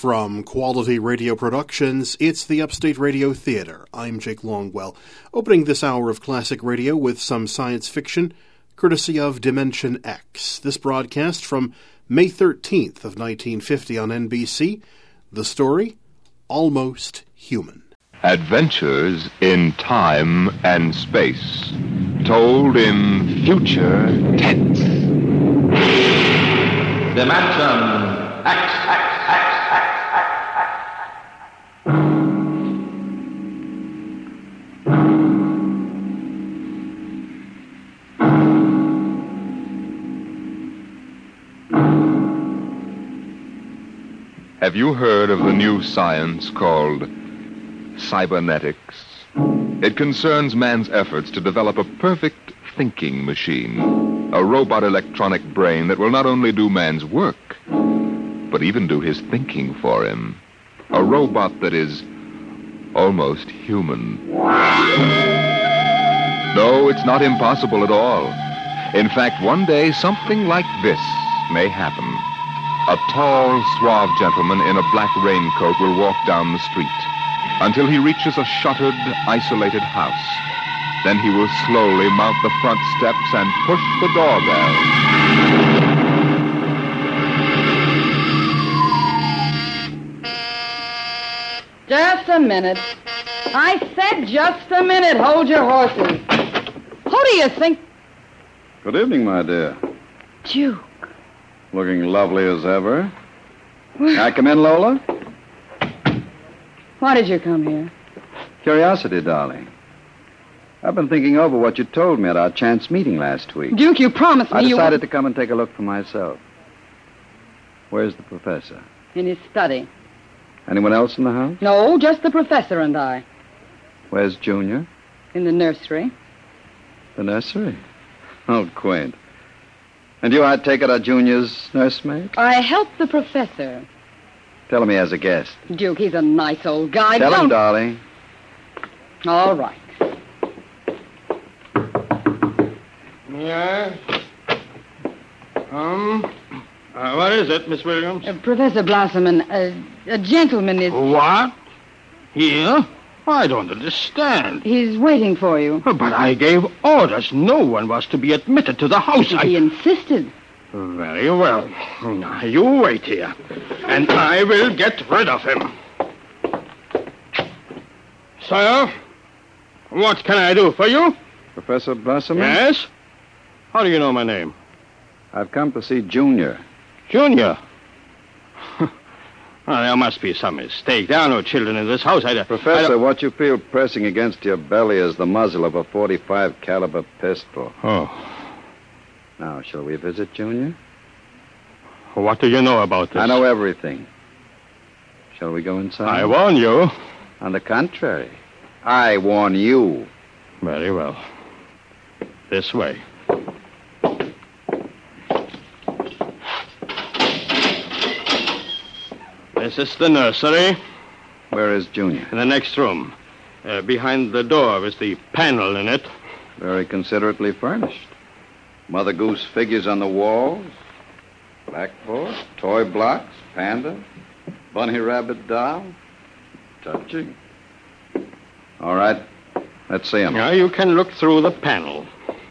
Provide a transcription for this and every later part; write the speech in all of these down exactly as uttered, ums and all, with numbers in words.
From Quality Radio Productions, it's the Upstate Radio Theater. I'm Jake Longwell, opening this hour of classic radio with some science fiction, courtesy of Dimension X. This broadcast from May thirteenth of nineteen fifty on N B C. The story, Almost Human. Adventures in time and space, told in future tense. Dimension X, X, X, X, X, X. Have you heard of the new science called cybernetics? It concerns man's efforts to develop a perfect thinking machine, a robot electronic brain that will not only do man's work, but even do his thinking for him. A robot that is almost human. No, it's not impossible at all. In fact, one day something like this may happen. A tall, suave gentleman in a black raincoat will walk down the street until he reaches a shuttered, isolated house. Then he will slowly mount the front steps and push the doorbell. Just a minute. I said just a minute. Hold your horses. Who do you think? Good evening, my dear. Duke. Looking lovely as ever. Can I come in, Lola? Why did you come here? Curiosity, darling. I've been thinking over what you told me at our chance meeting last week. Duke, you promised me I you... decided to come and take a look for myself. Where's the professor? In his study. Anyone else in the house? No, just the professor and I. Where's Junior? In the nursery. The nursery? Oh, quaint. And you, I take it, are Junior's nursemaid? I helped the professor. Tell him he has a guest. Duke, he's a nice old guy. Tell Don't... him, darling. All right. Yes? Um, uh, what is it, Miss Williams? Uh, Professor Blossomon, uh, a gentleman is... What? Here? I don't understand. He's waiting for you. But I gave orders. No one was to be admitted to the house. He I... insisted. Very well. Now, you wait here, and I will get rid of him. Sir, what can I do for you? Professor Blossomon? Yes? How do you know my name? I've come to see Junior. Junior? Well, there must be some mistake. There are no children in this house. I, Professor, I what you feel pressing against your belly is the muzzle of a forty-five caliber pistol. Oh. Now, shall we visit Junior? What do you know about this? I know everything. Shall we go inside? I warn you. On the contrary, I warn you. Very well. This way. This is the nursery. Where is Junior? In the next room. Uh, behind the door is the panel in it. Very considerately furnished. Mother Goose figures on the walls. Blackboard, toy blocks, panda, bunny rabbit doll. Touching. All right. Let's see him. Now you can look through the panel.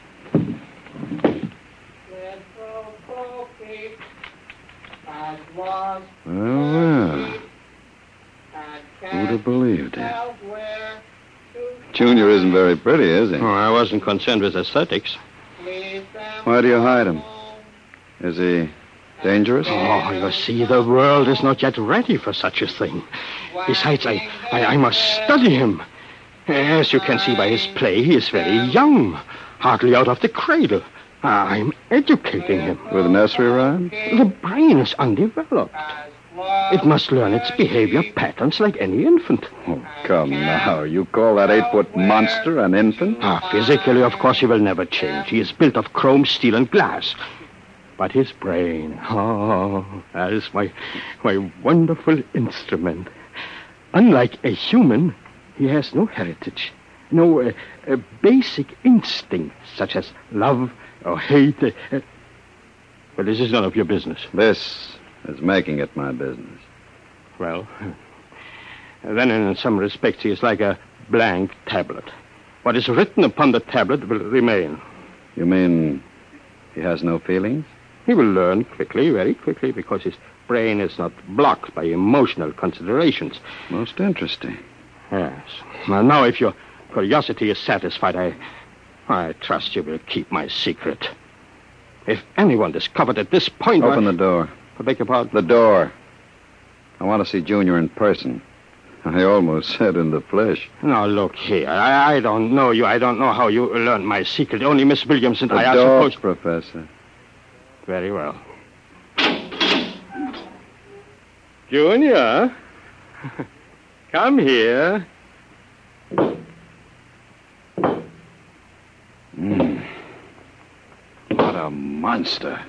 Well, well. Who'd have believed it? Junior isn't very pretty, is he? Oh, I wasn't concerned with aesthetics. Why do you hide him? Is he dangerous? Oh, you see, the world is not yet ready for such a thing. Besides, I, I, I must study him. As you can see by his play, he is very young, hardly out of the cradle. I'm educating him. With nursery rhymes? The brain is undeveloped. It must learn its behavior patterns like any infant. Oh, come now. You call that eight-foot monster an infant? Ah, physically, of course, he will never change. He is built of chrome, steel, and glass. But his brain, oh, that is my, my wonderful instrument. Unlike a human, he has no heritage, no uh, uh, basic instincts such as love or hate. Uh, but this is none of your business. This is making it my business. well, then in some respects he is like a blank tablet. What is written upon the tablet will remain. You mean he has no feelings? He will learn quickly, very quickly, because his brain is not blocked by emotional considerations. Most interesting. Yes. Well, now, if your curiosity is satisfied, I, I trust you will keep my secret. If anyone discovered at this point... Open I... the door. I beg your pardon? The door. I want to see Junior in person. I almost said in the flesh. Now, look here. I, I don't know you. I don't know how you learned my secret. Only Miss Williams and The I are door, supposed... Professor. Very well. Junior, come here. Mm. What a monster.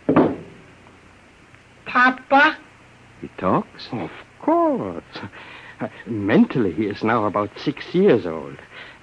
Papa? He talks? Of course. Uh, mentally, he is now about six years old.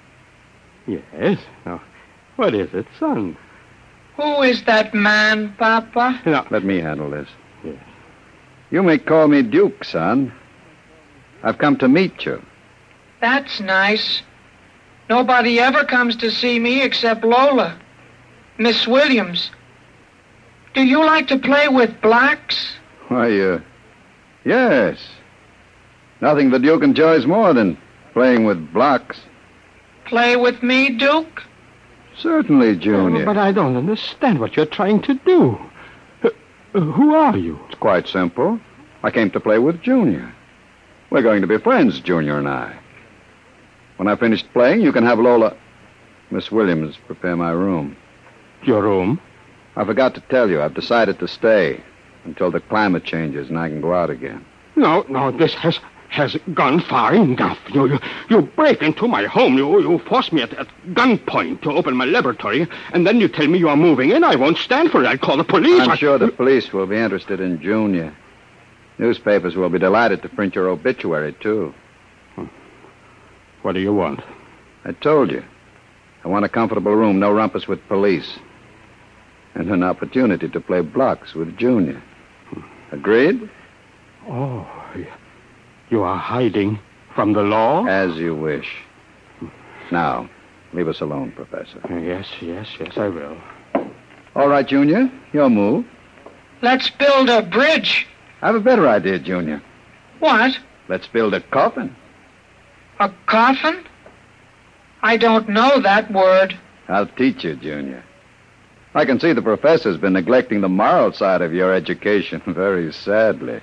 Yes. Now, what is it, son? Who is that man, Papa? Now, Let me handle this. Yes. You may call me Duke, son. I've come to meet you. That's nice. Nobody ever comes to see me except Lola. Miss Williams. Do you like to play with blacks? Why, uh, yes. Nothing the Duke enjoys more than playing with blocks. Play with me, Duke? Certainly, Junior. But I don't understand what you're trying to do. Uh, uh, who are you? It's quite simple. I came to play with Junior. We're going to be friends, Junior and I. When I finished playing, you can have Lola... Miss Williams prepare my room. Your room? I forgot to tell you, I've decided to stay until the climate changes and I can go out again. No, no, this has has gone far enough. You you, you break into my home. You you force me at, at gunpoint to open my laboratory, and then you tell me you are moving in. I won't stand for it. I'll call the police. I'm I... sure the police will be interested in Junior. Newspapers will be delighted to print your obituary, too. What do you want? I told you. I want a comfortable room, no rumpus with police. And an opportunity to play blocks with Junior. Agreed? Oh, you are hiding from the law? As you wish. Now, leave us alone, Professor. Yes, yes, yes, I will. All right, Junior. Your move. Let's build a bridge. I have a better idea, Junior. What? Let's build a coffin. A coffin? I don't know that word. I'll teach you, Junior. I can see the professor's been neglecting the moral side of your education very sadly.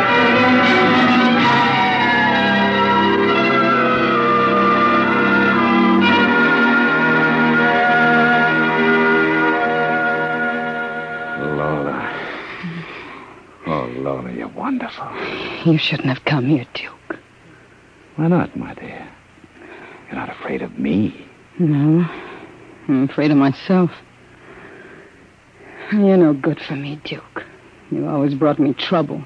Lola. Oh, Lola, you're wonderful. You shouldn't have come here, Duke. Why not, my dear? You're not afraid of me. No, I'm afraid of myself. You're no good for me, Duke. You always brought me trouble.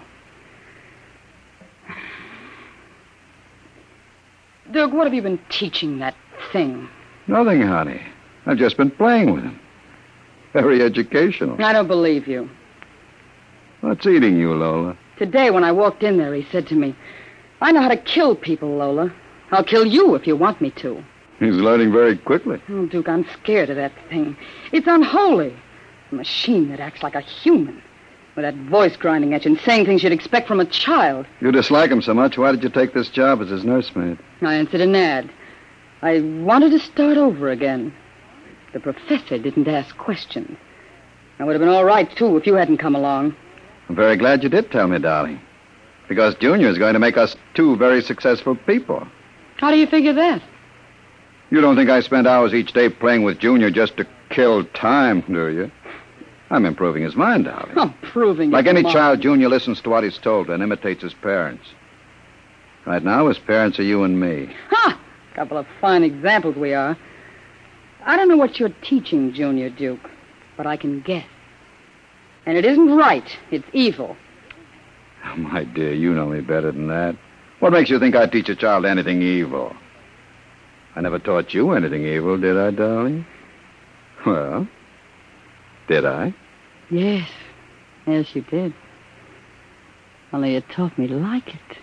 Duke, what have you been teaching that thing? Nothing, honey. I've just been playing with him. Very educational. I don't believe you. What's eating you, Lola? Today, when I walked in there, he said to me, I know how to kill people, Lola. I'll kill you if you want me to. He's learning very quickly. Oh, Duke, I'm scared of that thing. It's unholy. A machine that acts like a human. With that voice grinding at you and saying things you'd expect from a child. You dislike him so much, why did you take this job as his nursemaid? I answered an ad. I wanted to start over again. The professor didn't ask questions. I would have been all right, too, if you hadn't come along. I'm very glad you did tell me, darling. Because Junior is going to make us two very successful people. How do you figure that? You don't think I spend hours each day playing with Junior just to kill time, do you? I'm improving his mind, darling. I'm proving Like it, any Mom. child, Junior listens to what he's told and imitates his parents. Right now, his parents are you and me. Ha! Couple of fine examples we are. I don't know what you're teaching, Junior Duke, but I can guess. And it isn't right. It's evil. Oh, my dear, you know me better than that. What makes you think I'd teach a child anything evil? I never taught you anything evil, did I, darling? Well, did I? Yes. Yes, you did. Only you taught me to like it.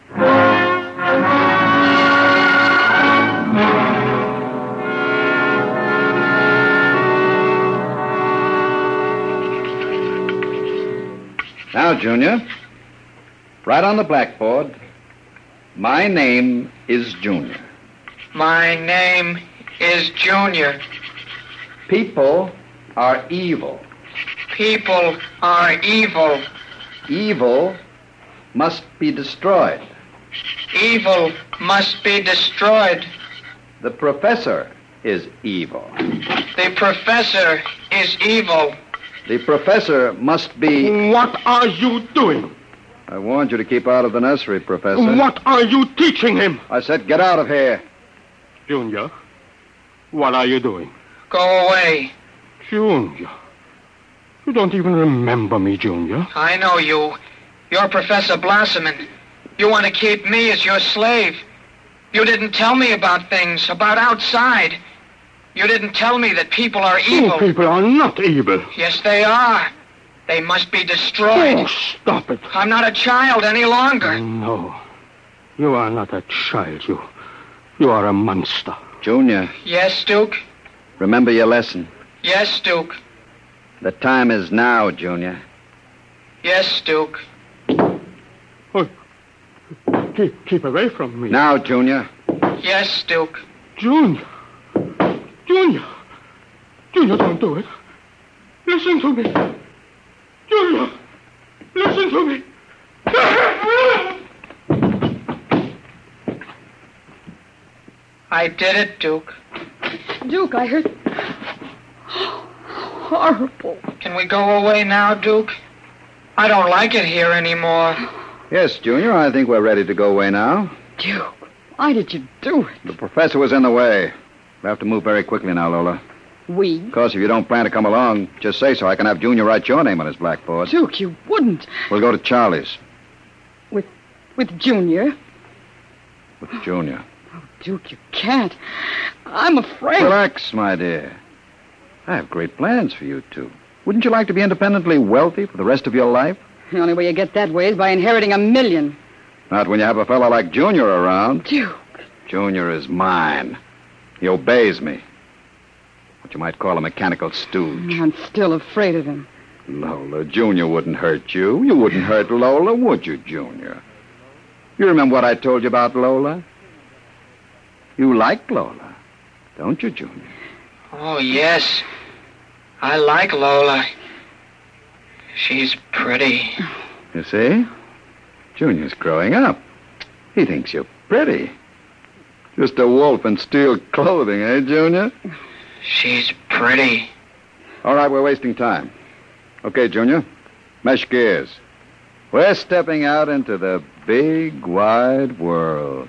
Now, Junior, right on the blackboard, my name is Junior. My name is Junior. People are evil. People are evil. Evil must be destroyed. Evil must be destroyed. The professor is evil. The professor is evil. The professor must be... What are you doing? I warned you to keep out of the nursery, Professor. What are you teaching him? I said get out of here. Junior, what are you doing? Go away. Junior, you don't even remember me, Junior. I know you. You're Professor Blossomin. You want to keep me as your slave. You didn't tell me about things, about outside. You didn't tell me that people are evil. Oh, people are not evil. Yes, they are. They must be destroyed. Oh, stop it. I'm not a child any longer. No, you are not a child. You, you are a monster. Junior, Yes, Duke? remember your lesson. Yes, Duke. The time is now, Junior. Yes, Duke. Oh, keep, keep away from me. Now, Junior. Yes, Duke. Junior. Junior. Junior, don't do it. Listen to me. Junior, listen to me. I did it, Duke. Duke, I heard... Horrible. Can we go away now, Duke? I don't like it here anymore. Yes, Junior, I think we're ready to go away now. Duke, why did you do it? The professor was in the way. We have to move very quickly now, Lola. We? Of course, if you don't plan to come along, just say so. I can have Junior write your name on his blackboard. Duke, you wouldn't. We'll go to Charlie's With with Junior? with Junior. Duke, you can't. I'm afraid. Relax, my dear. I have great plans for you two. Wouldn't you like to be independently wealthy for the rest of your life? The only way you get that way is by inheriting a million. Not when you have a fellow like Junior around. Duke. Junior is mine. He obeys me. What you might call a mechanical stooge. I'm still afraid of him. Lola, Junior wouldn't hurt you. You wouldn't hurt Lola, would you, Junior? You remember what I told you about Lola? You like Lola, don't you, Junior? Oh, yes. I like Lola. She's pretty. You see? Junior's growing up. He thinks you're pretty. Just a wolf in steel clothing, eh, Junior? She's pretty. All right, we're wasting time. Okay, Junior, mesh gears. We're stepping out into the big, wide world.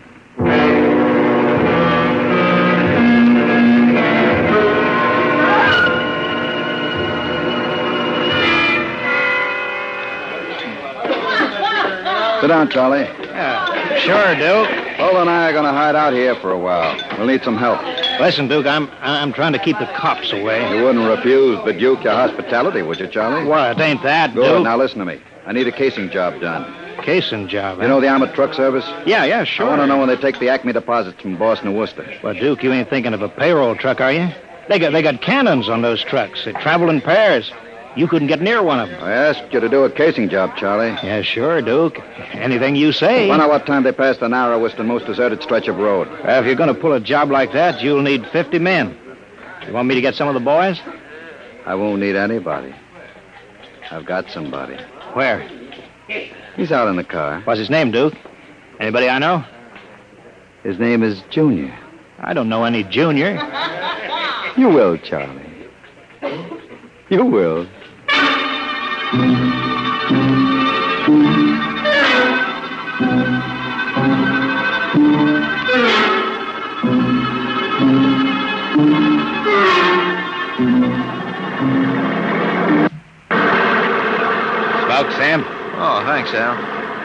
Sit down, Charlie. Yeah, sure, Duke. Lola and I are going to hide out here for a while. We'll need some help. Listen, Duke, I'm I'm trying to keep the cops away. You wouldn't refuse the Duke your hospitality, would you, Charlie? What? Ain't that, Good. Duke? Now listen to me. I need a casing job done. Casing job, huh? You know the Armored Truck Service? Yeah, yeah, sure. I want to know when they take the Acme deposits from Boston to Worcester. Well, Duke, you ain't thinking of a payroll truck, are you? They got they got cannons on those trucks. They travel in pairs. You couldn't get near one of them. I asked you to do a casing job, Charlie. Yeah, sure, Duke. Anything you say. Find out what time they pass the narrowest and most deserted stretch of road. Well, if you're going to pull a job like that, you'll need fifty men. You want me to get some of the boys? I won't need anybody. I've got somebody. Where? He's out in the car. What's his name, Duke? Anybody I know? His name is Junior. I don't know any Junior. You will, Charlie. You will. Smoke, Sam? Oh, thanks, Al.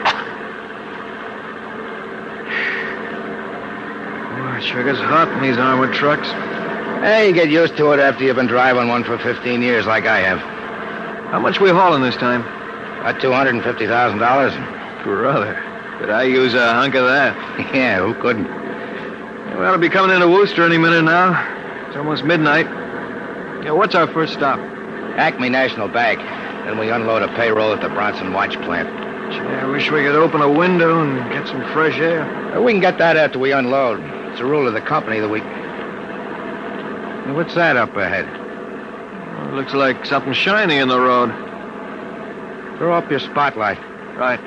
Oh, it sure gets hot in these armored trucks. Hey, you get used to it after you've been driving one for fifteen years like I have. How much we hauling this time? About two hundred fifty thousand dollars. Brother. Could I use a hunk of that? Yeah, who couldn't? We ought to be coming into Wooster any minute now. It's almost midnight. Yeah, what's our first stop? Acme National Bank. Then we unload a payroll at the Bronson Watch plant. Gee, I wish we could open a window and get some fresh air. Uh, we can get that after we unload. It's a rule of the company that we... Hey, what's that up ahead? Well, it looks like something shiny in the road. Throw up your spotlight. Right.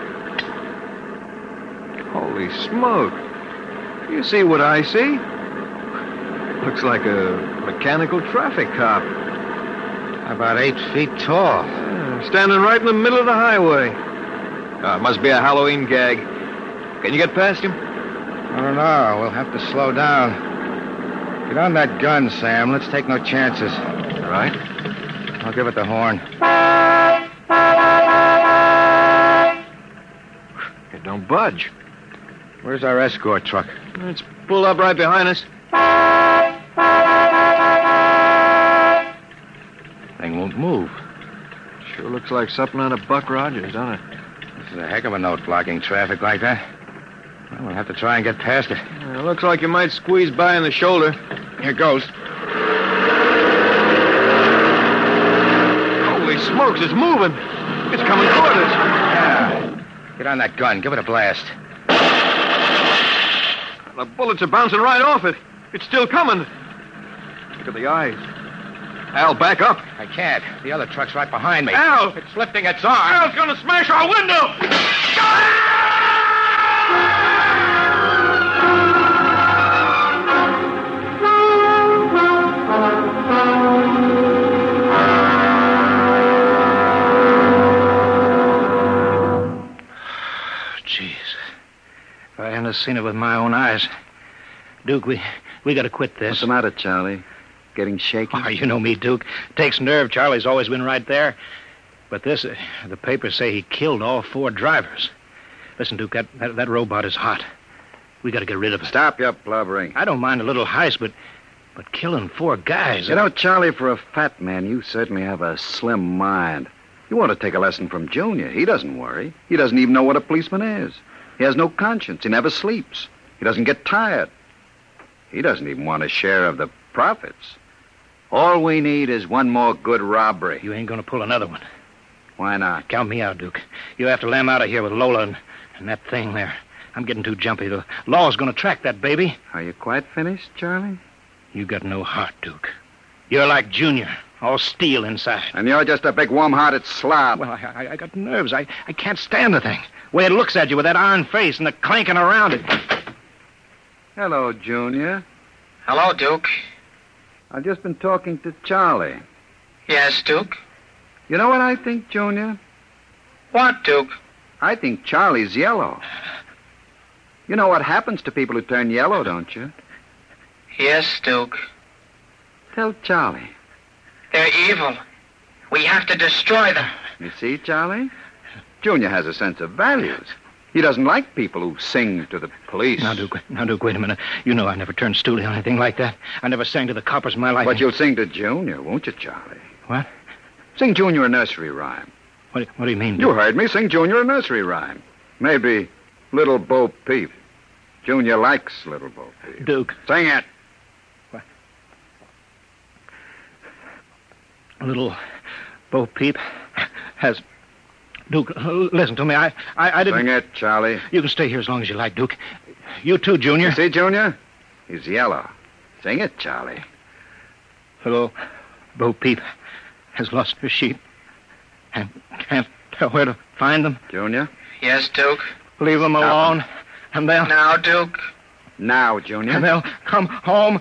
Holy smoke. You see what I see? Looks like a mechanical traffic cop. About eight feet tall. Yeah, standing right in the middle of the highway. Oh, it must be a Halloween gag. Can you get past him? I don't know. We'll have to slow down. Get on that gun, Sam. Let's take no chances. All right. I'll give it the horn. It don't budge. Where's our escort truck? It's pulled up right behind us. Thing won't move. Sure looks like something out of Buck Rogers, doesn't it? This is a heck of a note, blocking traffic like that. Well, we'll have to try and get past it. Yeah, it looks like you might squeeze by in the shoulder. Here goes. Holy smokes, it's moving. It's coming toward us. Yeah. Get on that gun. Give it a blast. The bullets are bouncing right off it. It's still coming. Look at the eyes. Al, back up. I can't. The other truck's right behind me. Al! It's lifting its arm. Al's going to smash our window! Jeez. If I hadn't seen it with my own eyes. Duke, we we got to quit this. What's the matter, Charlie? Getting shaky? Oh, you know me, Duke. Takes nerve. Charlie's always been right there. But this, uh, the papers say he killed all four drivers. Listen, Duke, that, that, that robot is hot. We got to get rid of it. Stop your blubbering. I don't mind a little heist, but but killing four guys... You know, Charlie, for a fat man, you certainly have a slim mind. You want to take a lesson from Junior. He doesn't worry. He doesn't even know what a policeman is. He has no conscience. He never sleeps. He doesn't get tired. He doesn't even want a share of the profits. All we need is one more good robbery. You ain't going to pull another one. Why not? Count me out, Duke. You have to lam out of here with Lola and, and that thing there. I'm getting too jumpy. The law's going to track that baby. Are you quite finished, Charlie? You got no heart, Duke. You're like Junior, all steel inside. And you're just a big warm-hearted slob. Well, I, I, I got nerves. I, I can't stand the thing. The way it looks at you with that iron face and the clanking around it. Hello, Junior. Hello, Duke. I've just been talking to Charlie. Yes, Duke? You know what I think, Junior? What, Duke? I think Charlie's yellow. You know what happens to people who turn yellow, don't you? Yes, Duke. Tell Charlie. They're evil. We have to destroy them. You see, Charlie? Junior has a sense of values. He doesn't like people who sing to the police. Now, Duke, now, Duke, wait a minute. You know I never turned stoolie or anything like that. I never sang to the coppers in my life. But you'll sing to Junior, won't you, Charlie? What? Sing Junior a nursery rhyme. What, what do you mean, Duke? You heard me. Sing Junior a nursery rhyme. Maybe Little Bo Peep. Junior likes Little Bo Peep. Duke. Sing it. What? Little Bo Peep has... Duke, listen to me. I, I, I didn't... Sing it, Charlie. You can stay here as long as you like, Duke. You too, Junior. You see, Junior? He's yellow. Sing it, Charlie. Little Bo Peep has lost her sheep and can't tell where to find them. Junior? Yes, Duke? Leave them Stop alone, them. and they'll... Now, Duke? Now, Junior. And they'll come home.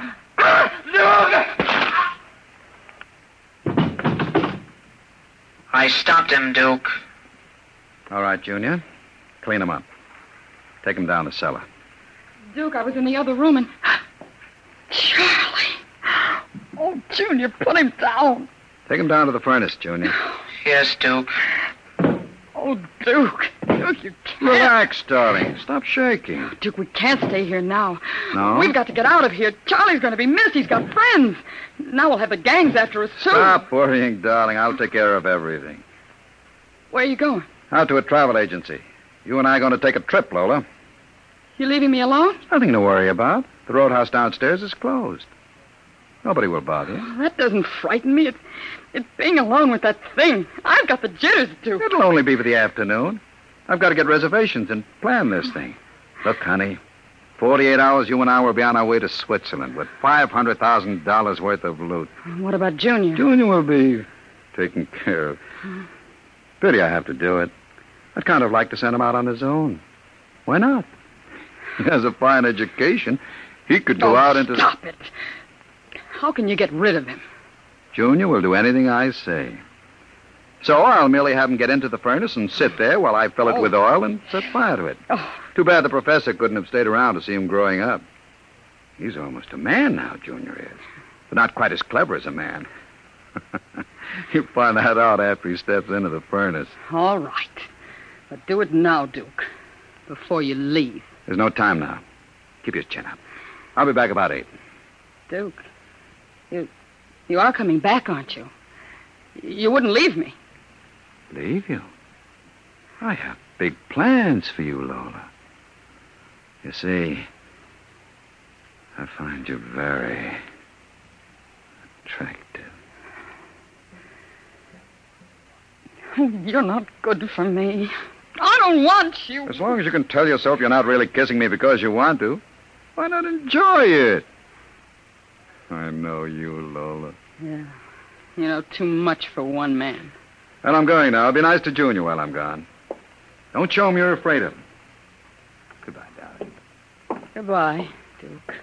I stopped him, Duke. All right, Junior. Clean him up. Take him down the cellar. Duke, I was in the other room and... Charlie! Oh, Junior, put him down. Take him down to the furnace, Junior. Yes, Duke. Oh, Duke. Duke, you can't. Relax, darling. Stop shaking. Duke, we can't stay here now. No? We've got to get out of here. Charlie's going to be missed. He's got friends. Now we'll have the gangs after us, too. Stop worrying, darling. I'll take care of everything. Where are you going? Out to a travel agency. You and I are going to take a trip, Lola. You leaving me alone? Nothing to worry about. The roadhouse downstairs is closed. Nobody will bother you. Oh, that doesn't frighten me. It, it's being alone with that thing. I've got the jitters, Duke. It'll only be for the afternoon. I've got to get reservations and plan this thing. Look, honey, forty-eight hours you and I will be on our way to Switzerland with five hundred thousand dollars worth of loot. What about Junior? Junior will be taken care of. Pity I have to do it. I'd kind of like to send him out on his own. Why not? He has a fine education. He could go oh, out into... Stop it. How can you get rid of him? Junior will do anything I say. So I'll merely have him get into the furnace and sit there while I fill it oh. with oil and set fire to it. Oh. Too bad the professor couldn't have stayed around to see him growing up. He's almost a man now, Junior is. But not quite as clever as a man. He'll find that out after he steps into the furnace. All right. But do it now, Duke, before you leave. There's no time now. Keep your chin up. I'll be back about eight. Duke, you, you are coming back, aren't you? You wouldn't leave me. Leave you? I have big plans for you, Lola. You see, I find you very attractive. You're not good for me. I don't want you. As long as you can tell yourself you're not really kissing me because you want to, why not enjoy it? I know you, Lola. Yeah. You know, too much for one man. Well, I'm going now. Be nice to Junior while I'm gone. Don't show him you're afraid of him. Goodbye, darling. Goodbye, Duke.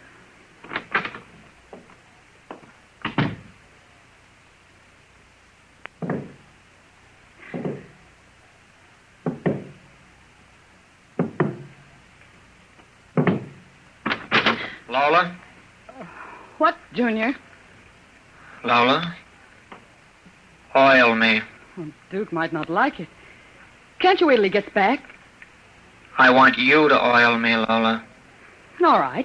Lola? What, Junior? Lola? Oil me. Oh, Duke might not like it. Can't you wait till he gets back? I want you to oil me, Lola. All right.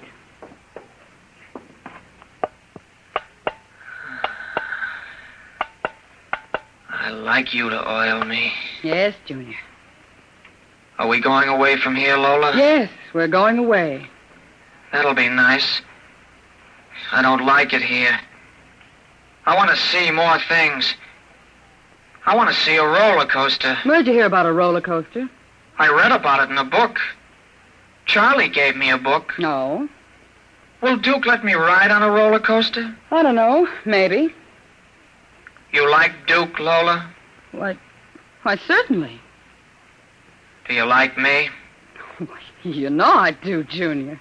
I like you to oil me. Yes, Junior. Are we going away from here, Lola? Yes, we're going away. That'll be nice. I don't like it here. I want to see more things. I want to see a roller coaster. Where'd you hear about a roller coaster? I read about it in a book. Charlie gave me a book. No. Will Duke let me ride on a roller coaster? I don't know. Maybe. You like Duke, Lola? Why, why, certainly. Do you like me? You know I do, Junior.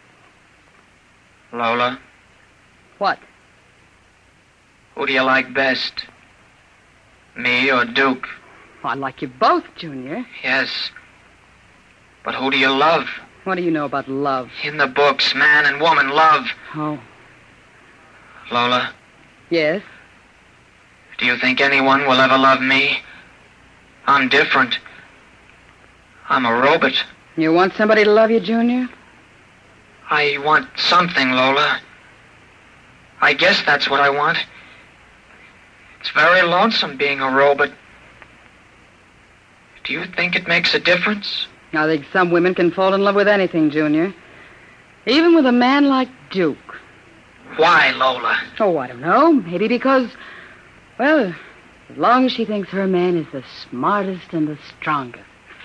Lola? What? Who do you like best? Me or Duke? I like you both, Junior. Yes. But who do you love? What do you know about love? In the books, man and woman love. Oh. Lola? Yes? Do you think anyone will ever love me? I'm different. I'm a robot. You want somebody to love you, Junior? I want something, Lola. I guess that's what I want. It's very lonesome being a robot. Do you think it makes a difference? I think some women can fall in love with anything, Junior. Even with a man like Duke. Why, Lola? Oh, I don't know. Maybe because, well, as long as she thinks her man is the smartest and the strongest.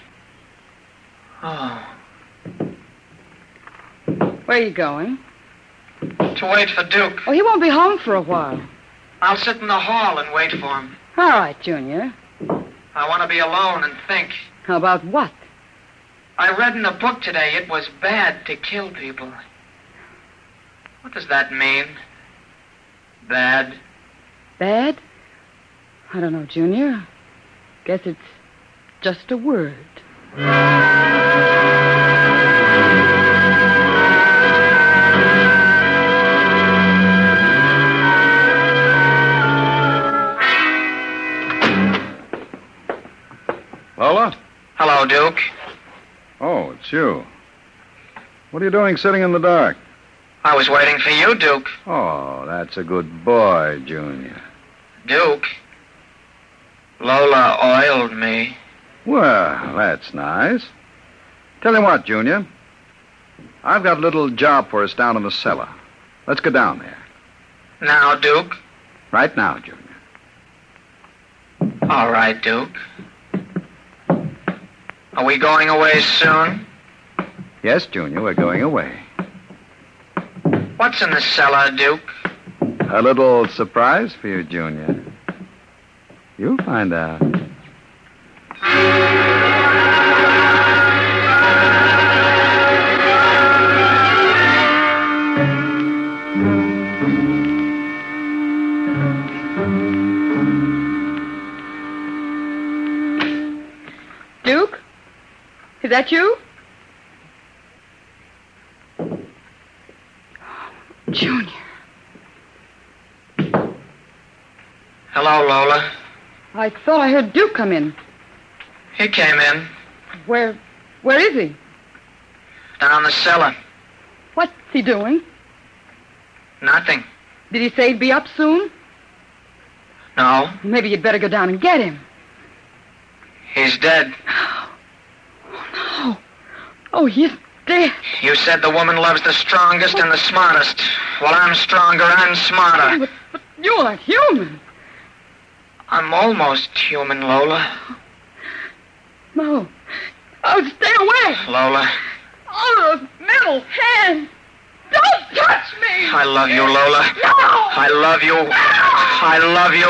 Oh. Where are you going? To wait for Duke. Oh, he won't be home for a while. I'll sit in the hall and wait for him. All right, Junior. I want to be alone and think. How about what? I read in a book today it was bad to kill people. What does that mean? Bad? Bad? I don't know, Junior. Guess it's just a word. Lola? Hello, Duke. Oh, it's you. What are you doing sitting in the dark? I was waiting for you, Duke. Oh, that's a good boy, Junior. Duke, Lola oiled me. Well, that's nice. Tell you what, Junior. I've got a little job for us down in the cellar. Let's go down there. Now, Duke? Right now, Junior. All right, Duke. Are we going away soon? Yes, Junior, we're going away. What's in the cellar, Duke? A little surprise for you, Junior. You'll find out. Duke? Is that you? Junior. Hello, Lola. I thought I heard Duke come in. He came in. Where, where is he? Down the cellar. What's he doing? Nothing. Did he say he'd be up soon? No. Maybe you'd better go down and get him. He's dead. Oh, no. Oh, he's dead. You said the woman loves the strongest and the smartest. Well, I'm stronger and smarter. But, but you aren't human. I'm almost human, Lola. No. Oh, stay away. Lola. Oh, those metal hands. Don't touch me. I love you, Lola. No. I love you. No. I love you.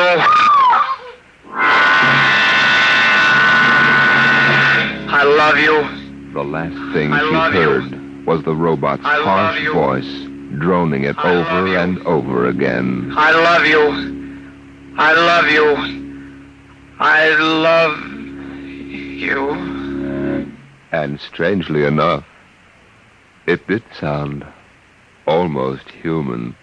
I love you. The last thing I she love heard you. was the robot's I love harsh you. voice, droning it I love over you. and over again. I love you. I love you. I love you. And strangely enough, it did sound almost human.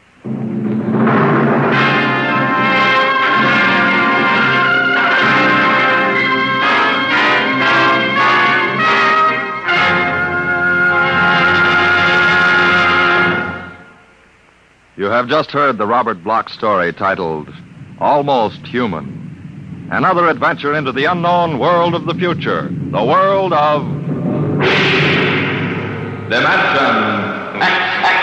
You have just heard the Robert Bloch story titled Almost Human. Another adventure into the unknown world of the future. The world of Dimension X.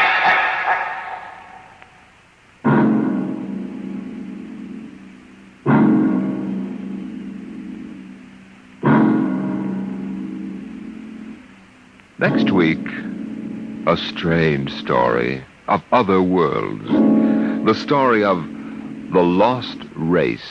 Next week, a strange story of other worlds. The story of the lost race.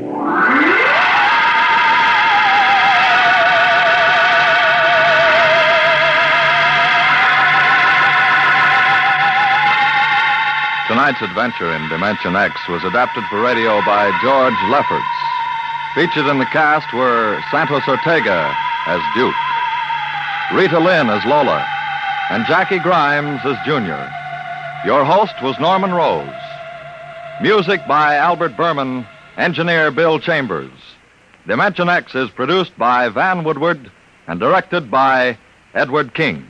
Tonight's adventure in Dimension X was adapted for radio by George Lefferts. Featured in the cast were Santos Ortega as Duke, Rita Lynn as Lola, and Jackie Grimes as Junior. Your host was Norman Rose. Music by Albert Berman, engineer Bill Chambers. Dimension X is produced by Van Woodward and directed by Edward King.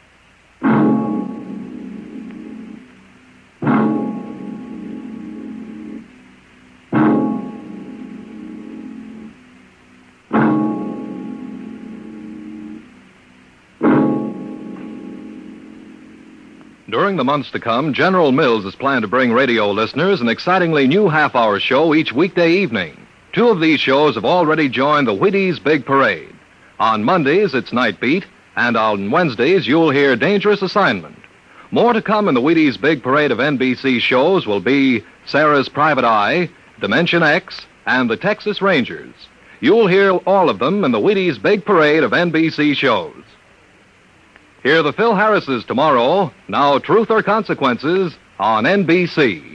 During the months to come, General Mills is planned to bring radio listeners an excitingly new half-hour show each weekday evening. Two of these shows have already joined the Wheaties Big Parade. On Mondays, it's Night Beat, and on Wednesdays, you'll hear Dangerous Assignment. More to come in the Wheaties Big Parade of N B C shows will be Sarah's Private Eye, Dimension X, and the Texas Rangers. You'll hear all of them in the Wheaties Big Parade of N B C shows. Hear the Phil Harrises tomorrow, Now Truth or Consequences, on N B C.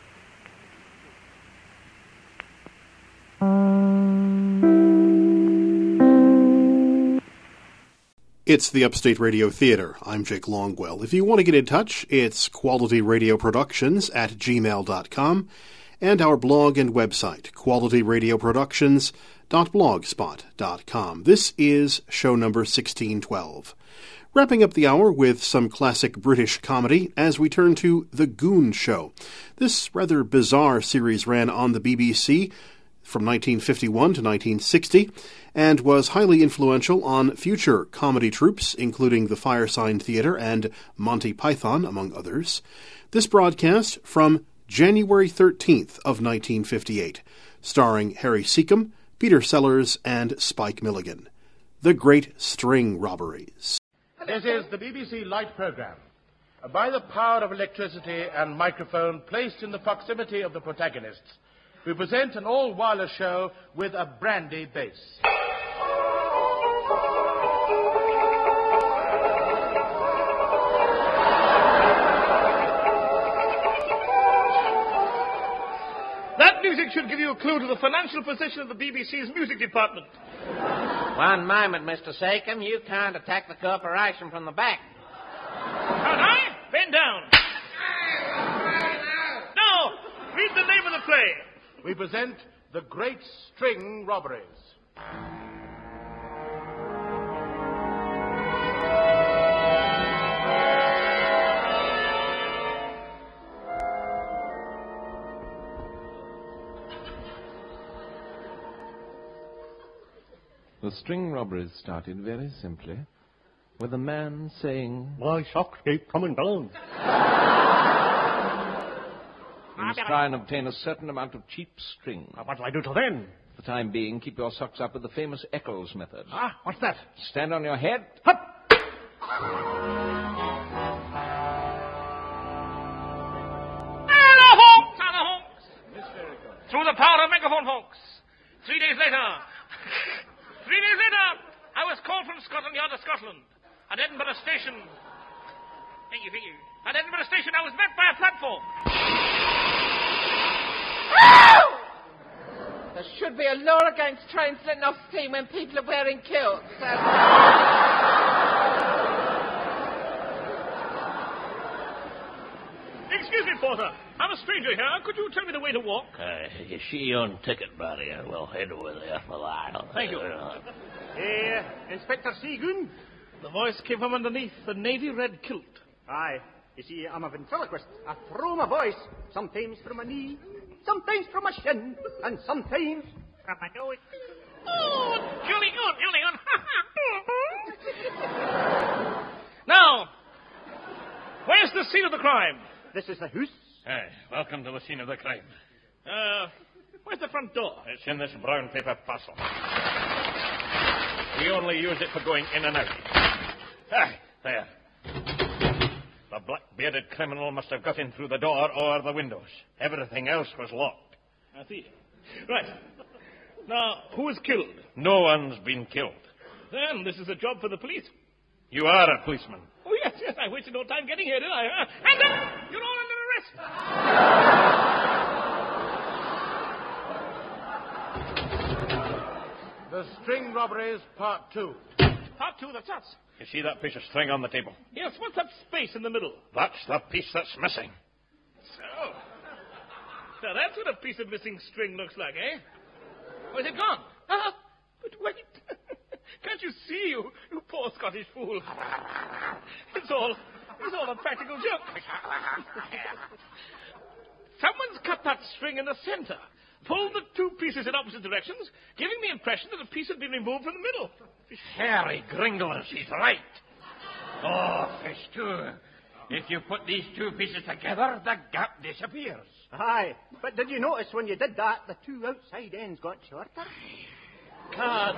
It's the Upstate Radio Theater. I'm Jake Longwell. If you want to get in touch, it's Quality Radio Productions at gmail dot com and our blog and website, quality radio productions dot blogspot dot com. This is show number sixteen twelve. Wrapping up the hour with some classic British comedy as we turn to The Goon Show. This rather bizarre series ran on the B B C. from nineteen fifty-one to nineteen sixty, and was highly influential on future comedy troupes, including the Firesign Theatre and Monty Python, among others. This broadcast from January thirteenth of nineteen fifty-eight, starring Harry Secombe, Peter Sellers, and Spike Milligan. The Great String Robberies. This is the B B C Light Programme. By the power of electricity and microphone placed in the proximity of the protagonists, we present an all-wireless show with a brandy base. That music should give you a clue to the financial position of the B B C's music department. One moment, Mister Secombe. You can't attack the corporation from the back. Can't I? Bend down. Now, read the name of the play. We present The Great String Robberies. The string robberies started very simply with a man saying, "My socks keep coming down." "You must try and obtain a certain amount of cheap string. What will I do till then?" For the time being, keep your socks up with the famous Eccles method. Ah, what's that? Stand on your head. Hup! Hello, folks! Hello, folks! Through the power of megaphone, folks. Three days later... Three days later, I was called from Scotland Yard to Scotland. At Edinburgh Station... Thank you, thank you. At Edinburgh Station, I was met by a platform. There should be a law against trains letting off steam when people are wearing kilts. Excuse me, Porter. I'm a stranger here. Could you tell me the way to walk? Uh, you see your ticket, buddy. We'll head over there for the aisle. Thank you. Uh, Inspector Seagoon? The voice came from underneath the navy red kilt. Aye. You see, I'm a ventriloquist. I throw my voice, sometimes from a knee, sometimes from a shin, and sometimes from a nose. Oh, jolly good, jolly good. Now, where's the scene of the crime? This is the house. Hey, welcome to the scene of the crime. Uh, where's the front door? It's in this brown paper parcel. We only use it for going in and out. Ah, there. The black-bearded criminal must have got in through the door or the windows. Everything else was locked. I see. Right. Now, who was killed? No one's been killed. Then this is a job for the police. You are a policeman. Oh, yes, yes. I wasted no time getting here, did I? Huh? And then, you're all under arrest. The String Robberies, Part Two. Part Two, that's us. You see that piece of string on the table? Yes, what's that space in the middle? That's the piece that's missing. So, so that's what a piece of missing string looks like, eh? Where's it gone? Ah, but wait. Can't you see, you, you poor Scottish fool? It's all, it's all a practical joke. Someone's cut that string in the center, pulled the two pieces in opposite directions, giving the impression that a piece had been removed from the middle. Harry Gringles, he's right. Oh, fish too. If you put these two pieces together, the gap disappears. Aye, but did you notice when you did that, the two outside ends got shorter? God.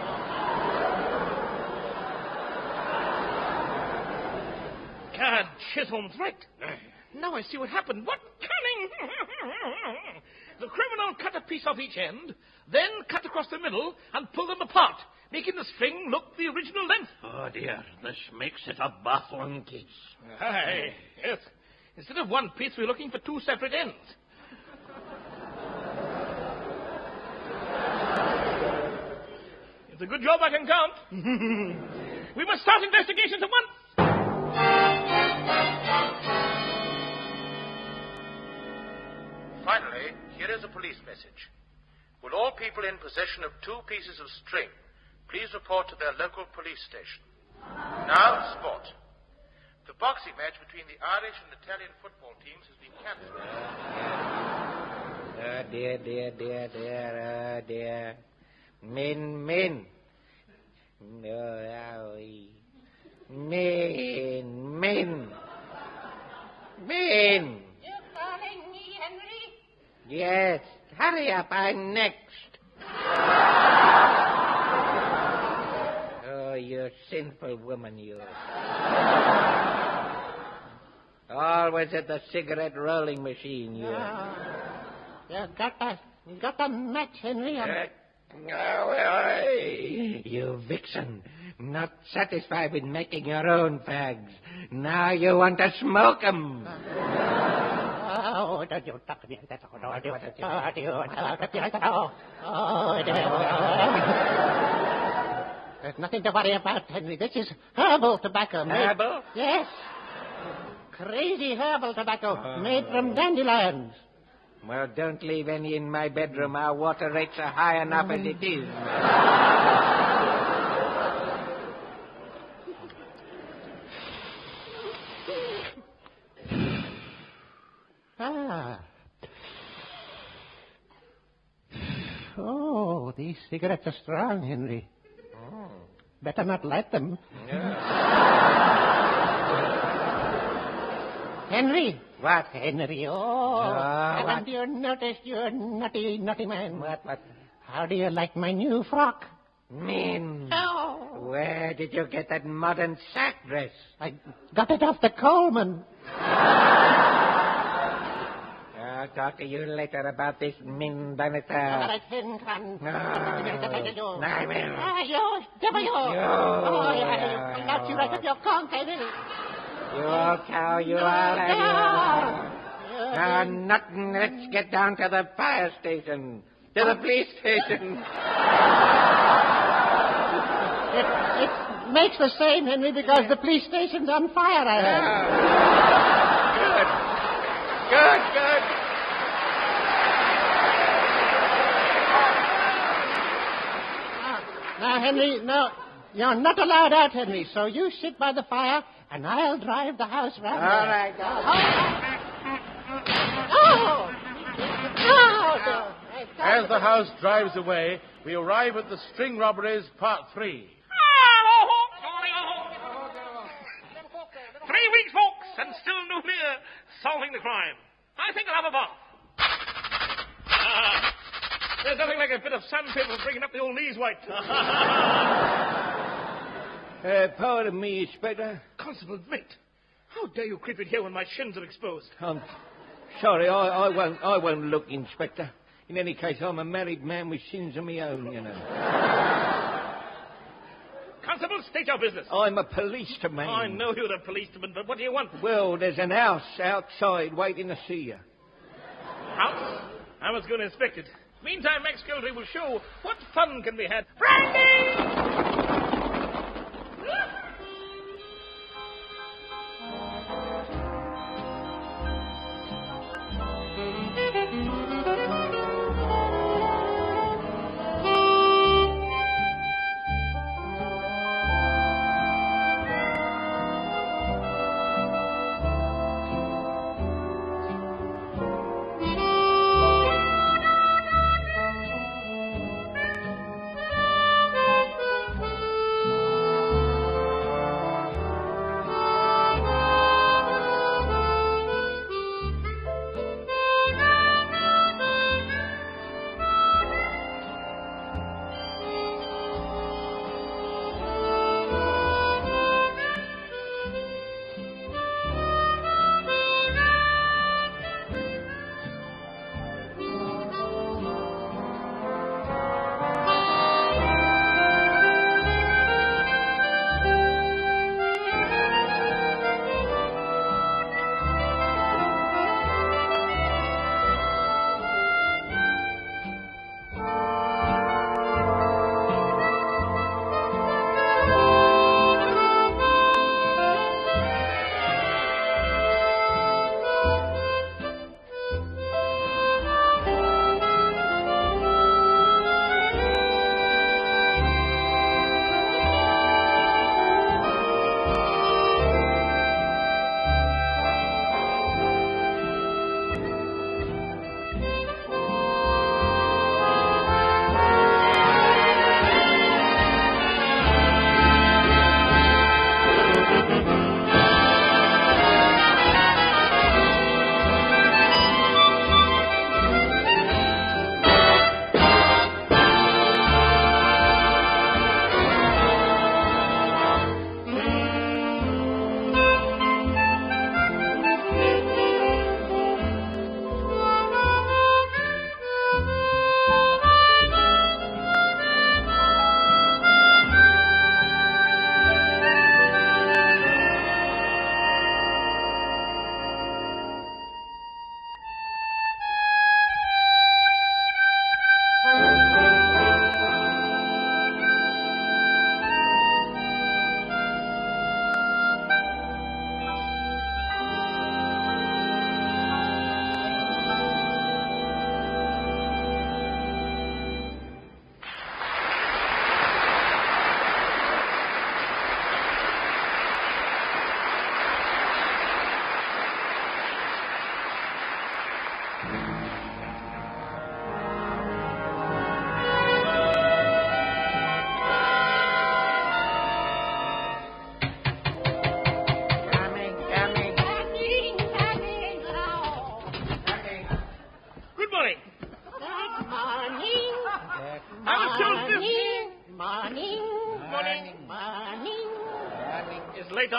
God, Chisholm's right. Now I see what happened. What cunning! The criminal cut a piece off each end, then cut across the middle and pulled them apart, making the string look the original length. Oh, dear. This makes it a baffling case. Aye, yes. Instead of one piece, we're looking for two separate ends. It's a good job I can count. We must start investigations at once. Finally, here is a police message. Will all people in possession of two pieces of string please report to their local police station? Now, sport. The boxing match between the Irish and Italian football teams has been cancelled. Oh, dear, dear, dear, dear, oh, dear. Min, min. Oh, owie. Min, min. Min. You calling me, Henry? Yes. Hurry up, I'm next. Oh, you sinful woman, you. Always at the cigarette rolling machine, you. Oh, you got a, you got a match, Henry. Uh, oh, you vixen. Not satisfied with making your own fags. Now you want to smoke 'em. Oh, don't you talk to me like that. Oh, don't you talk to me like that. Oh, oh, there's nothing to worry about, Henry. This is herbal tobacco. Made... Herbal? Yes. Crazy herbal tobacco oh. made from dandelions. Well, don't leave any in my bedroom. Our water rates are high enough as it is. Ah. Oh, these cigarettes are strong, Henry. Oh. Better not light them. Yeah. Henry. What? Henry, oh. Uh, haven't what? you noticed you're a naughty, naughty man? What, what? How do you like my new frock? Mean. Oh. Where did you get that modern sack dress? I got it off the Coleman. I'll talk to you later about this Min Banata. All right, Henry. No. I will. Ah, you, devil you. You. Oh, yeah, I'll knock you right up your conch, Henry. You old cow, you No, are. no. Ah, nothing. Let's get down to the fire station. To the police station. It, it makes the same, Henry, because the police station's on fire, I heard. Oh. Good. Good, good. Now, Henry, no, you're not allowed out, Henry, so you sit by the fire, and I'll drive the house round. All right, all right. Oh! Oh! No. As the house drives away, we arrive at the String Robberies, Part Three. Three weeks, folks, and still no near solving the crime. I think I'll have a bath. Ah, there's nothing like a bit of sandpaper bringing up the old knees white. uh, pardon me, Inspector. Constable, mate, how dare you creep in here when my shins are exposed? I'm sorry, I, I won't. I won't look, Inspector. In any case, I'm a married man with sins of my own, you know. Constable, state your business. I'm a policeman. I know you're a policeman, but what do you want? Well, there's an house outside waiting to see you. House? I was going to inspect it. Meantime, Max Gildery will show what fun can be had. Brandy!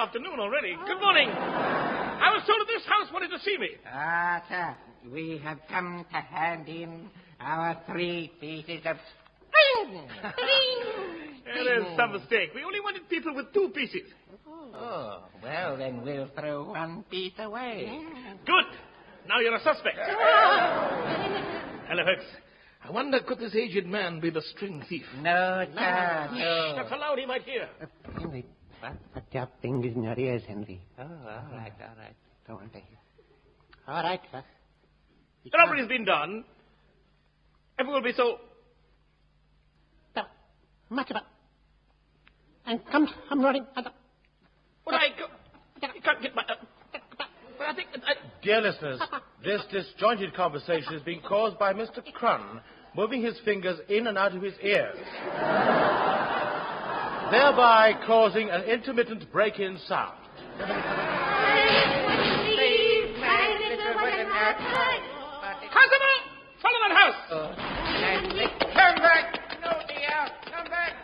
afternoon already. Good morning. I was told that this house wanted to see me. Ah, sir. We have come to hand in our three pieces of spring. There's some mistake. We only wanted people with two pieces. Oh, well, then we'll throw one piece away. Good. Now you're a suspect. Hello, Hicks. I wonder, could this aged man be the string thief? No, sir, no. That's allowed he might hear. Uh, Henry, what? Put your fingers in your ears, Henry. Oh, all right, all right. Go on, thank you. All right, sir. The robbery's been done. Everyone will be so... No, much about. And come, I'm running. But I... I can't get my... Uh, but I think... I... Dear listeners, this disjointed conversation is being caused by Mister Crun moving his fingers in and out of his ears, thereby causing an intermittent break-in sound. Constable! Follow that house! Uh, come back! No, dear! Come back!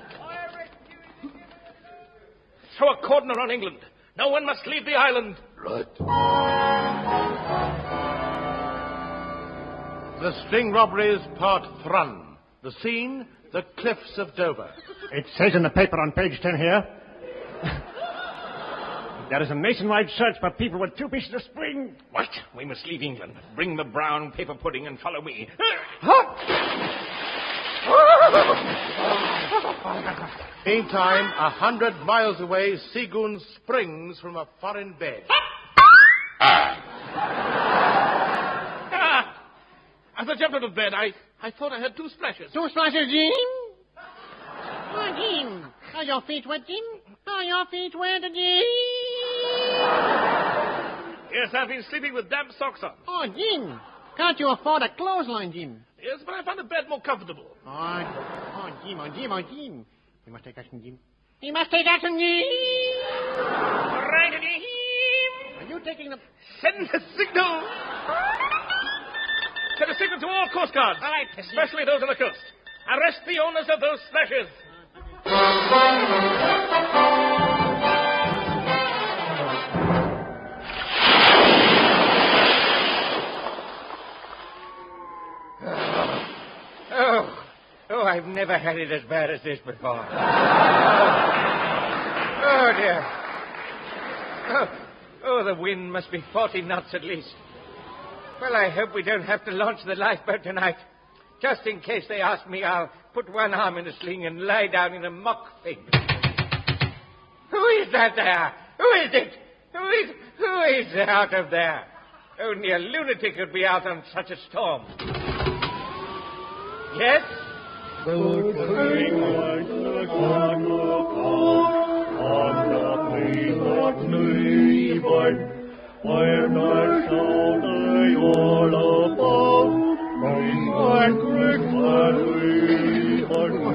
Throw a cordon around England. No one must leave the island. Right. The String Robberies, Part Thrun. The scene, the Cliffs of Dover. It says in the paper on page ten here, there is a nationwide search for people with two pieces of spring. What? We must leave England. Bring the brown paper pudding and follow me. Meantime, a hundred miles away, Seagoon springs from a foreign bed. Ah! As I jumped out of bed, I, I thought I had two splashes. Two splashes, Jim? Oh, Jim. Are your feet wet, Jim? Are your feet wet, Jim? Yes, I've been sleeping with damp socks on. Oh, Jim. Can't you afford a clothesline, Jim? Yes, but I found the bed more comfortable. Oh, oh, Jim, oh, Jim, oh, Jim. We must take action, Jim. We must take action, Jim. Right, Jim. Are you taking the... Send a signal. Send a signal to all Coast Guards. All right. Especially those on the coast. Arrest the owners of those splashes. Oh, oh, I've never had it as bad as this before. Oh, dear. Oh, oh, the wind must be forty knots at least. Well, I hope we don't have to launch the lifeboat tonight. Just in case they ask me, I'll put one arm in a sling and lie down in a mock fig. Who is that there? Who is it? Who is, who is out of there? Only a lunatic could be out on such a storm. Yes? Where not shall they all about, bring on Christmas Eve,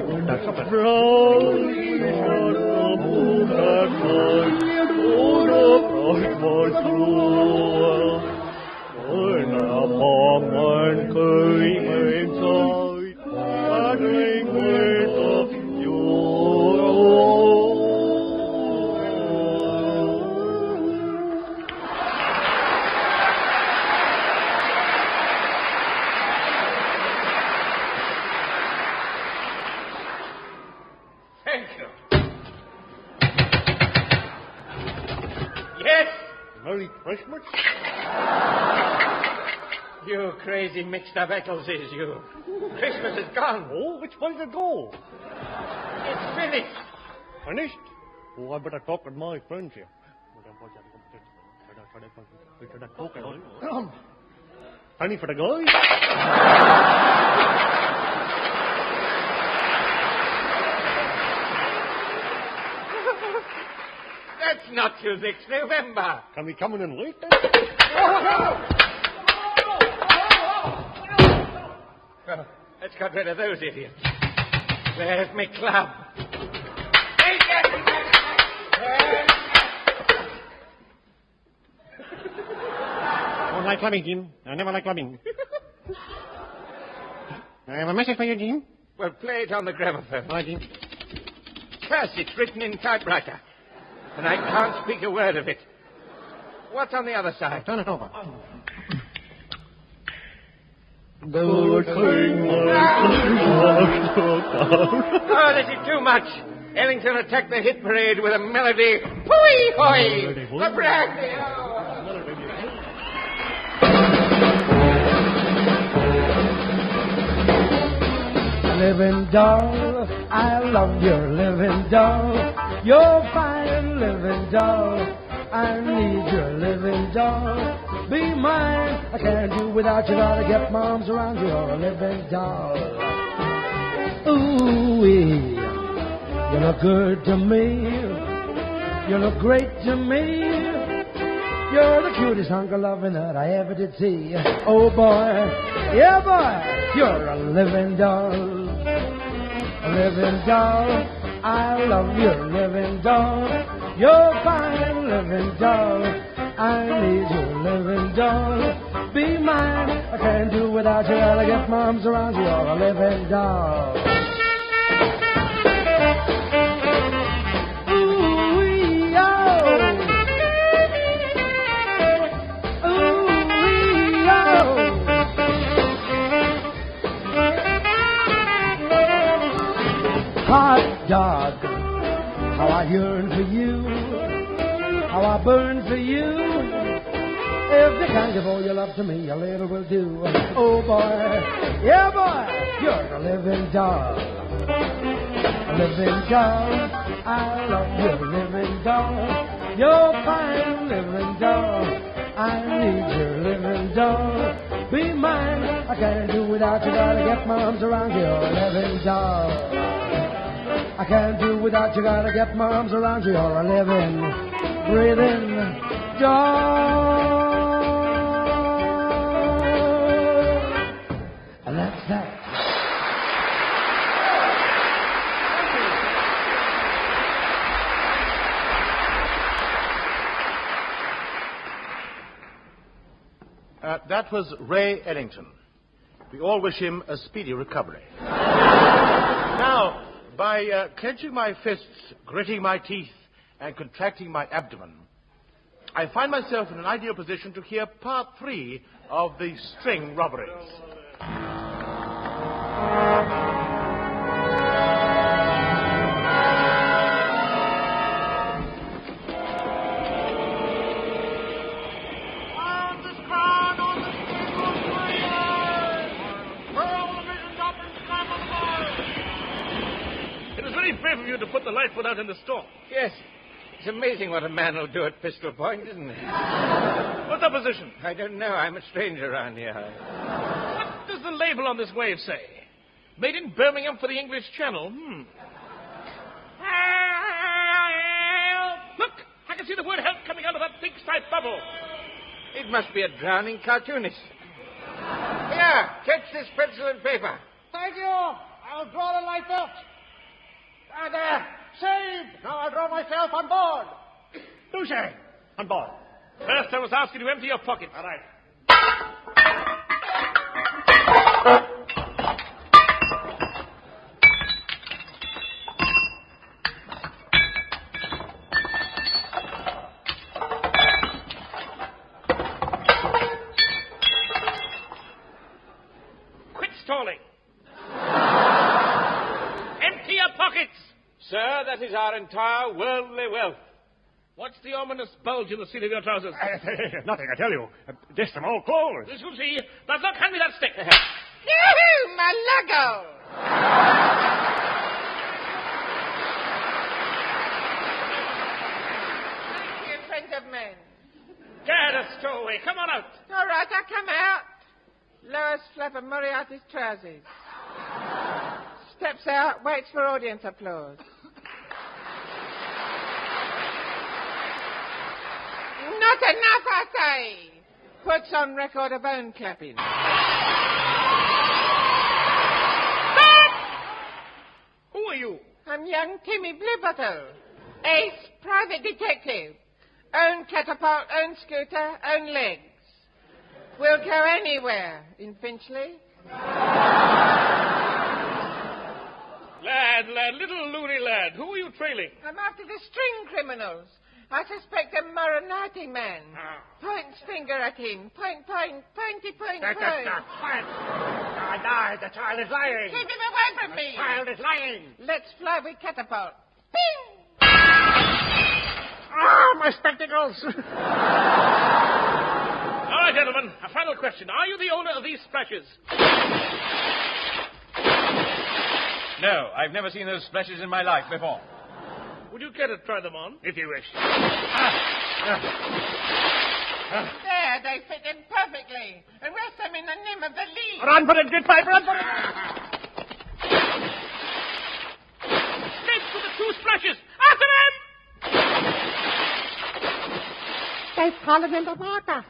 proudly shall the moon at night, oh, the bright was true. When upon one came inside, paddling with the fuel. Merry Christmas? You crazy mixed-up Eccleses, you. Christmas is gone. Oh, which way did it go? It's finished. Finished? Oh, I better talk with my friends here. Penny for the guy? That's not till next November. Can we come in and wait then? Oh, let's get rid of those idiots. There's my club. Take it! I don't like clubbing, Jim. I never like clubbing. I have a message for you, Jim. Well, play it on the gramophone. All right, Jim. Curse, it's written in typewriter. and I can't speak a word of it. What's on the other side? Turn it over. Oh, this is too much. Ellington attacked the hit parade with a melody. Hooey, hoy! The brandy! Living doll, I love your living doll. You're fine, living doll. I need your living doll. Be mine, I can't do without you. Gotta get my arms around you. You're a living doll. Ooh-wee, you look good to me. You look great to me. You're the cutest hunk of loving that I ever did see. Oh boy, yeah boy, you're a living doll. A living doll, I love your living doll. You're fine, living doll. I need your living doll. Be mine, I can't do without you. Gotta get my arms around you. You're a living doll. Hot dog, how I yearn for you, how I burn for you. If you can't give all your love to me, a little will do. Oh boy, yeah boy, you're a living doll. A living doll, I love your living doll. You're fine, living doll. I need your living doll. Be mine, I can't do without you. Gotta get my arms around you. You're a living doll. I can't do without you, gotta get my arms around you. You're a living, breathing doll. And that's that. Uh, that was Ray Ellington. We all wish him a speedy recovery. Now, by uh, clenching my fists, gritting my teeth, and contracting my abdomen, I find myself in an ideal position to hear part three of the string robberies. Brave of you to put the lifeboat out in the storm. Yes. It's amazing what a man will do at pistol point, isn't it? What's the position? I don't know. I'm a stranger around here. What does the label on this wave say? Made in Birmingham for the English Channel. Hmm. Help! Look! I can see the word help coming out of that big side bubble. It must be a drowning cartoonist. Here, catch this pencil and paper. Thank you. I'll draw the lifeboat. Ah, there. Saved. Now I'll draw myself on board. Touche. On board. First, I was asking you to empty your pockets. All right. Quit stalling. Empty your pockets. Sir, that is our entire worldly wealth. What's the ominous bulge in the seat of your trousers? Uh, nothing, I tell you. Uh, just some old clothes. This will see. Now, look, hand me that stick. Yoo-hoo, my Lego! Thank you, friend of men. Get a stowaway. Come on out. All right, I come out. Lowers flap of Moriarty's trousers. Steps out, waits for audience applause. Not enough, I say. Puts on record a bone clapping. Who are you? I'm young Timmy Bluebottle. Ace, private detective. Own catapult, own scooter, own legs. We'll go anywhere in Finchley. Lad, lad, little loony lad, who are you trailing? I'm after the string criminals. I suspect a Marinati man. Ah. Points finger at him. Point, point, pointy, point, Da, point. da, da, quiet. Ah, die, the child is lying. Keep him away from me. The child is lying. Let's fly with catapult. Bing! Ah, my spectacles. All right, gentlemen, a final question. Are you the owner of these splashes? No, I've never seen those splashes in my life before. Would you care to try them on? If you wish. There, they fit in perfectly. And rest them in the name of the league. Run for it, Grit Pipe, run for it. Straight to the two splashes. After them! They've fallen in the water.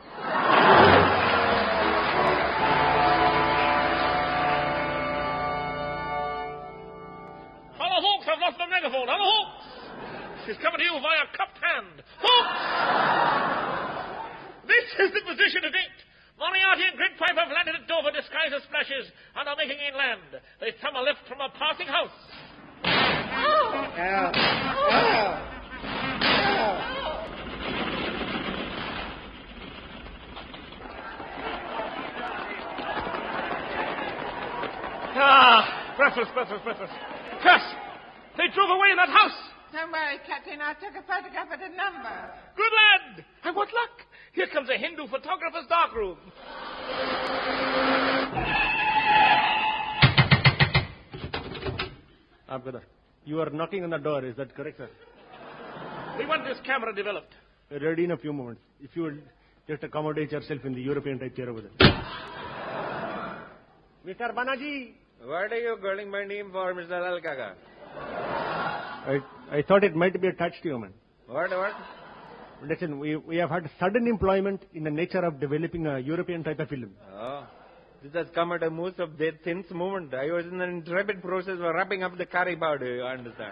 Hello, Hawks, I've lost my megaphone. Hello, Hawks! She's coming to you via cupped hand. Hawks! This is the position of it. Moriarty and Grit Pipe have landed at Dover disguised as splashes and are making inland. They thumb a lift from a passing house. Oh! Ow. Ah, breathless, breathless, breathless. Curse! They drove away in that house. Don't worry, Captain. I took a photograph of the number. Good lad! And what luck! Here comes a Hindu photographer's darkroom. Abgadar, you are knocking on the door. Is that correct, sir? We want this camera developed. Ready in a few moments. If you will just accommodate yourself in the European type chair over there. Mister Banaji. What are you calling my name for, Mister Alkaga? I, I thought it might be a touch to you, man. What, what? Listen, we, we have had sudden employment in the nature of developing a European type of film. Oh. This has come at a most of death since moment. I was in an intrepid process of wrapping up the curry powder, you understand.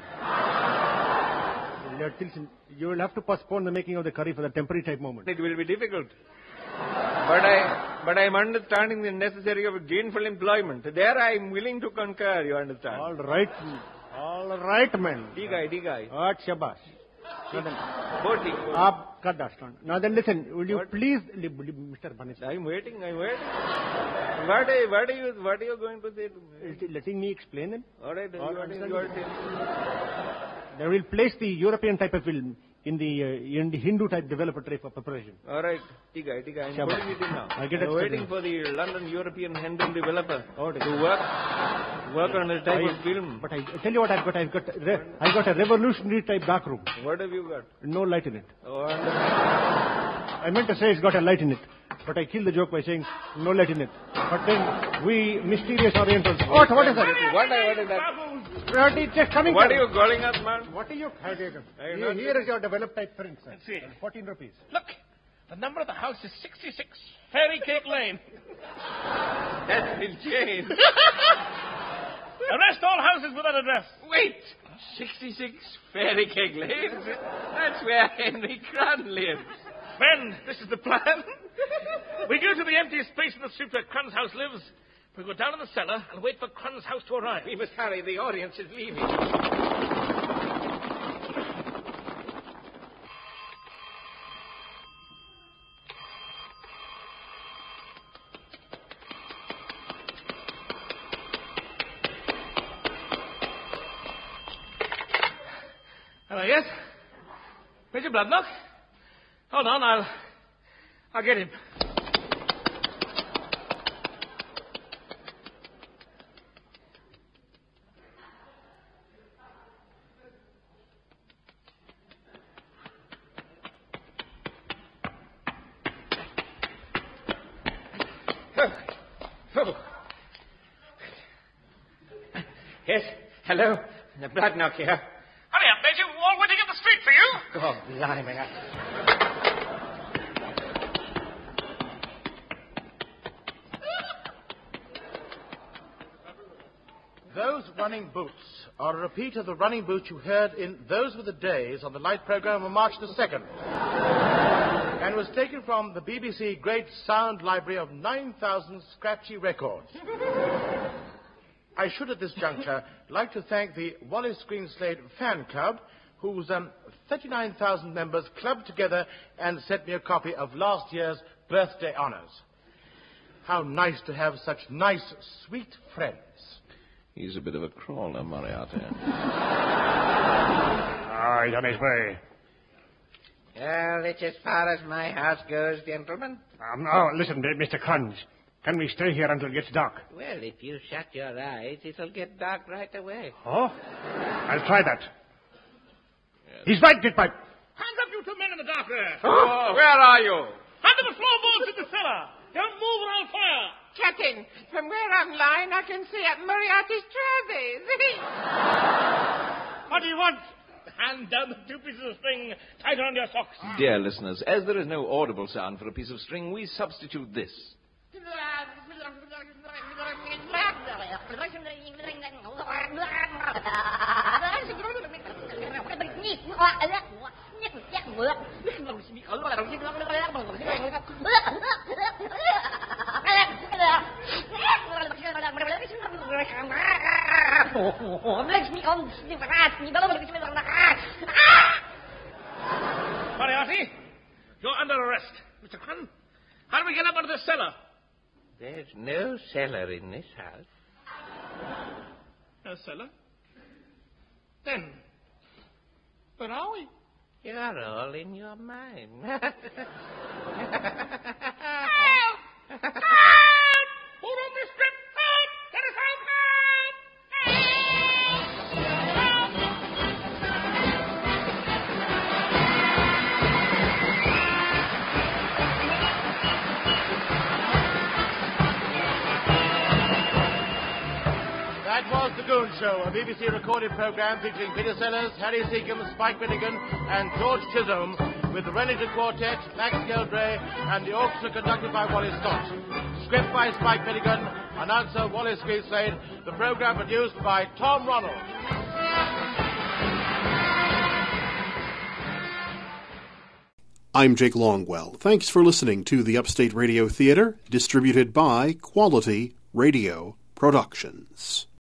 Listen, you will have to postpone the making of the curry for the temporary type moment. It will be difficult. But I, but I'm understanding the necessary of gainful employment. There I am willing to concur, you understand. All right, all right, man. D guy, D guy. What, shabash. Now then, Boti. Aap ka dastan. Now then, listen, will you What? please, Mister Banis. I'm waiting, I'm waiting. What are, what are you, what are you going to say to me? Letting me explain then. All right, then All you are, understand. you are saying. Then we'll place the European type of film in the uh, in the Hindu type developer tray for preparation. All right, ठीक है, ठीक है. I'm Shabbat. putting it in now. I'll get I'm it waiting started. for the London European Hindu developer Oh, to work work on the type I- of film. But I, I tell you what I've got. I've got re- I've got a revolutionary type dark room. What have you got? No light in it. Oh, and- I meant to say it's got a light in it, but I killed the joke by saying no light in it. But then we mysterious Orientals. What? What is that? What, what is that? It's just coming. What sir. are you calling us, man? What are you? I Here, not- here is your developed type print, sir. Let's see. Fourteen rupees. Look, the number of the house is sixty-six Fairy Cake Lane. That's insane. Arrest all houses with that address. Wait! sixty-six Fairy Cake Lane? That's where Henry Crun lives. Men, this is the plan. We go to the empty space in the street where Crun's house lives. We go down in the cellar and wait for Crun's house to arrive. We must hurry. The audience is leaving. Hello, yes? Major Bloodlock? Hold on, I'll... I'll get him. Oh. Yes, hello. The Bloodlock here. Hurry up, Major. We're all waiting in the street for you. God, blimey. I- Those running boots are a repeat of the running boots you heard in Those Were the Days on the light program on March the second. And was taken from the B B C Great Sound Library of nine thousand scratchy records. I should at this juncture like to thank the Wallace Greenslade Fan Club, whose um, thirty-nine thousand members clubbed together and sent me a copy of last year's birthday honors. How nice to have such nice, sweet friends. He's a bit of a crawler, Moriarty. Ah, he's on his way. Well, it's as far as my house goes, gentlemen. Um, oh, listen, Mister Crunch. Can we stay here until it gets dark? Well, if you shut your eyes, it'll get dark right away. Oh? I'll try that. He's right, Pickpipe. Hands up, you two men in the dark there. Oh, where are you? Under the floorboards in the cellar. Don't move or I'll fire. Captain, from where I'm lying, I can see up Moriarty's trousers. What do you want? Hand down the two pieces of string tied around your socks. Dear listeners, as there is no audible sound for a piece of string, we substitute this. Moriarty, you're under arrest. Mister Crun, how do we get up out of this cellar? There's no cellar in this house. No cellar? Then, where are we? You're all in your mind. Hold on this strip! Help! Let us help! That was The Goon Show, a B B C recorded program featuring Peter Sellers, Harry Seacombe, Spike Milligan, and George Chisholm, with the Remington Quartet, Max Geldray, and the orchestra conducted by Wally Scott. Script by Spike Milligan, announcer Wallace Greenslade, the program produced by Tom Ronald. I'm Jake Longwell. Thanks for listening to the Upstate Radio Theater, distributed by Quality Radio Productions.